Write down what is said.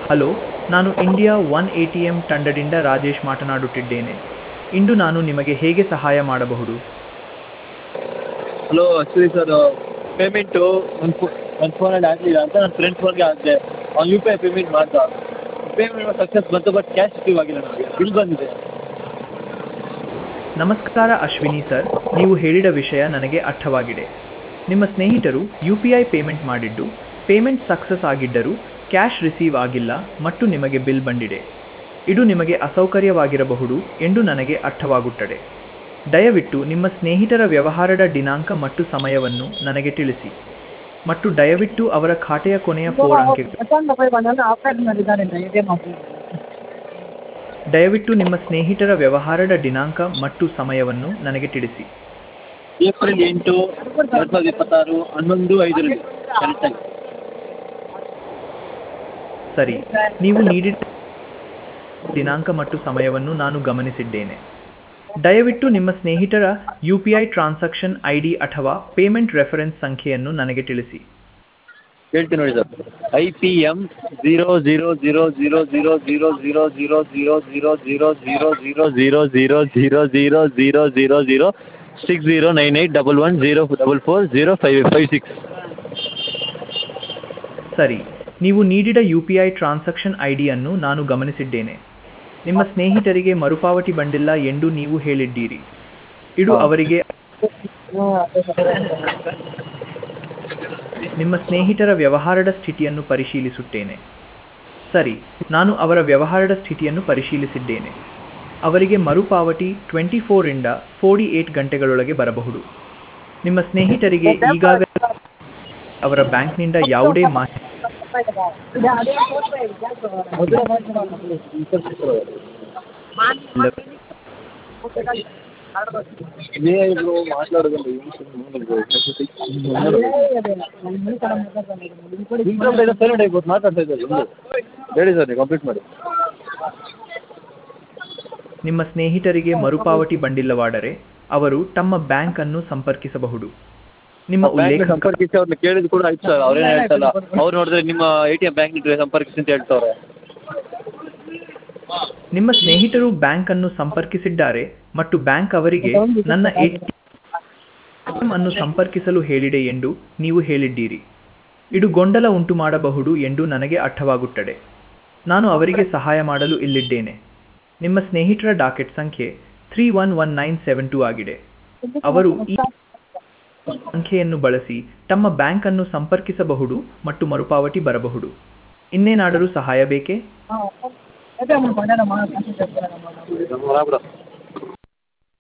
Hello, ನಾನು India one ATM ತಂಡದಿಂದ ರಾಜೇಶ್ ಮಾತನಾಡುತ್ತಿದ್ದೇನೆ. ಇಂದು ನಾನು ನಿಮಗೆ ಹೇಗೆ ಸಹಾಯ ಮಾಡಬಹುದು? ಹಲೋ ಆ್ಯಕ್ಚುಲಿ ಸರ್, ಪೇಮೆಂಟು ನನ್ನ ಫೋನಲ್ಲಿ ಆಗಲಿಲ್ಲ ಅಂತ ನನ್ನ ಫ್ರೆಂಡ್ ಫೋನ್ಗೆ ಹಾಕಿದೆ. ಅವ್ನು ಯು ಪಿ ಐ ಪೇಮೆಂಟ್ ಮಾಡ್ದ. ಪೇಮೆಂಟ್ ಸಕ್ಸಸ್ ಬಂತು, ಬಟ್ ಕ್ಯಾಶ್ ರಿಸೀವ್ ಆಗಿಲ್ಲ. ನನಗೆ ಬಿಲ್ ಬಂದಿದೆ. ನಮಸ್ಕಾರ ಅಶ್ವಿನಿ ಸರ್, ನೀವು ಹೇಳಿದ ವಿಷಯ ನನಗೆ ಅರ್ಥವಾಗಿದೆ. ನಿಮ್ಮ ಸ್ನೇಹಿತರು UPI ಪೇಮೆಂಟ್ ಮಾಡಿದ್ದು, ಪೇಮೆಂಟ್ ಸಕ್ಸಸ್ ಆಗಿದ್ದರೂ ಕ್ಯಾಶ್ ರಿಸೀವ್ ಆಗಿಲ್ಲ ಮತ್ತು ನಿಮಗೆ ಬಿಲ್ ಬಂದಿದೆ. ಇದು ನಿಮಗೆ ಅಸೌಕರ್ಯವಾಗಿರಬಹುದು ಎಂದು ನನಗೆ ಅರ್ಥವಾಗುತ್ತದೆ. ದಯವಿಟ್ಟು ನಿಮ್ಮ ಸ್ನೇಹಿತರ ವ್ಯವಹಾರದ ದಿನಾಂಕ ಮತ್ತು ಸಮಯವನ್ನು ನನಗೆ ತಿಳಿಸಿ, ಮತ್ತು ದಯವಿಟ್ಟು ಅವರ ಖಾತೆಯ ಕೊನೆಯ 4 ಅಂಕೆಗಳು. ದಯವಿಟ್ಟು ನಿಮ್ಮ ಸ್ನೇಹಿತರ ವ್ಯವಹಾರದ ದಿನಾಂಕ ಮತ್ತು ಸಮಯವನ್ನು ನನಗೆ ತಿಳಿಸಿ. ಏಪ್ರಿಲ್ 8, 2026, 11:05 ಕರೆಕ್ಟಾಗಿ. ಸರಿ, ನೀವು ನೀಡಿದ ದಿನಾಂಕ ಮತ್ತು ಸಮಯವನ್ನು ನಾನು ಗಮನಿಸಿದ್ದೇನೆ. ದಯವಿಟ್ಟು ನಿಮ್ಮ ಸ್ನೇಹಿತರ UPI ಟ್ರಾನ್ಸಾಕ್ಷನ್ ID ಅಥವಾ ಪೇಮೆಂಟ್ ರೆಫರೆನ್ಸ್ ಸಂಖ್ಯೆಯನ್ನು ನನಗೆ ತಿಳಿಸಿ. ಹೇಳ್ತೀನಿ ನೋಡಿ ಸರ್, IPM 00000000000000609811044556. ಸರಿ, ನೀವು ನೀಡಿದ UPI ಟ್ರಾನ್ಸಾಕ್ಷನ್ ID ಅನ್ನು ನಾನು ಗಮನಿಸಿದ್ದೇನೆ. ನಿಮ್ಮ ಸ್ನೇಹಿತರಿಗೆ ಮರುಪಾವತಿ ಬಂದಿಲ್ಲ ಎಂದು ನೀವು ಹೇಳಿದ್ದೀರಿ. ಇದು ಅವರಿಗೆ ನಿಮ್ಮ ಸ್ನೇಹಿತರ ವ್ಯವಹಾರದ ಸ್ಥಿತಿಯನ್ನು ಪರಿಶೀಲಿಸುತ್ತೇನೆ. ಸರಿ, ನಾನು ಅವರ ವ್ಯವಹಾರದ ಸ್ಥಿತಿಯನ್ನು ಪರಿಶೀಲಿಸಿದ್ದೇನೆ. ಅವರಿಗೆ ಮರುಪಾವತಿ 24 ರಿಂದ 48 ಗಂಟೆಗಳೊಳಗೆ ಬರಬಹುದು. ನಿಮ್ಮ ಸ್ನೇಹಿತರಿಗೆ ಈಗಾಗಲೇ ಅವರ ಬ್ಯಾಂಕ್ನಿಂದ ಯಾವುದೇ ಮಾಹಿತಿ ಮಾತಾಡ್ತಾ ಇದ್ದಾರೆ. ಹೇಳಿ ಸರ್, ನೀವು ಕಂಪ್ಲೀಟ್ ಮಾಡಿ. ನಿಮ್ಮ ಸ್ನೇಹಿತರಿಗೆ ಮರುಪಾವತಿ ಬಂದಿಲ್ಲವಾದರೆ ಅವರು ತಮ್ಮ ಬ್ಯಾಂಕ್ ಅನ್ನು ಸಂಪರ್ಕಿಸಬಹುದು. ನಿಮ್ಮ ಉಲ್ಲೇಖ ಸಂಪರ್ಕಿಸಿ ಅವ್ರನ್ನ ಕೇಳಿದ್ರು ಕೂಡ ಆಯ್ತು ಸರ್, ಅವ್ರೇನು ಹೇಳ್ತಲ್ಲ. ಅವ್ರು ನೋಡಿದ್ರೆ ನಿಮ್ಮ ATM ಬ್ಯಾಂಕ್ ಸಂಪರ್ಕಿಸಿ ಅಂತ ಹೇಳ್ತವ್ರೆ. ನಿಮ್ಮ ಸ್ನೇಹಿತರು ಬ್ಯಾಂಕ್ ಅನ್ನು ಸಂಪರ್ಕಿಸಿದ್ದಾರೆ ಮತ್ತು ಬ್ಯಾಂಕ್ ಅವರಿಗೆ ನನ್ನ ATM ಅನ್ನು ಸಂಪರ್ಕಿಸಲು ಹೇಳಿದೆ ಎಂದು ನೀವು ಹೇಳಿದ್ದೀರಿ. ಇದು ಗೊಂದಲ ಉಂಟು ಮಾಡಬಹುದು ಎಂದು ನನಗೆ ಅರ್ಥವಾಗುತ್ತದೆ. ನಾನು ಅವರಿಗೆ ಸಹಾಯ ಮಾಡಲು ಇಲ್ಲಿದ್ದೇನೆ. ನಿಮ್ಮ ಸ್ನೇಹಿತರ ಡಾಕೆಟ್ ಸಂಖ್ಯೆ 311972 ಆಗಿದೆ. ಅವರು ಈ ಸಂಖ್ಯೆಯನ್ನು ಬಳಸಿ ತಮ್ಮ ಬ್ಯಾಂಕ್ ಅನ್ನು ಸಂಪರ್ಕಿಸಬಹುದು ಮತ್ತು ಮರುಪಾವತಿ ಬರಬಹುದು. ಇನ್ನೇನಾದರೂ ಸಹಾಯ ಬೇಕೇ?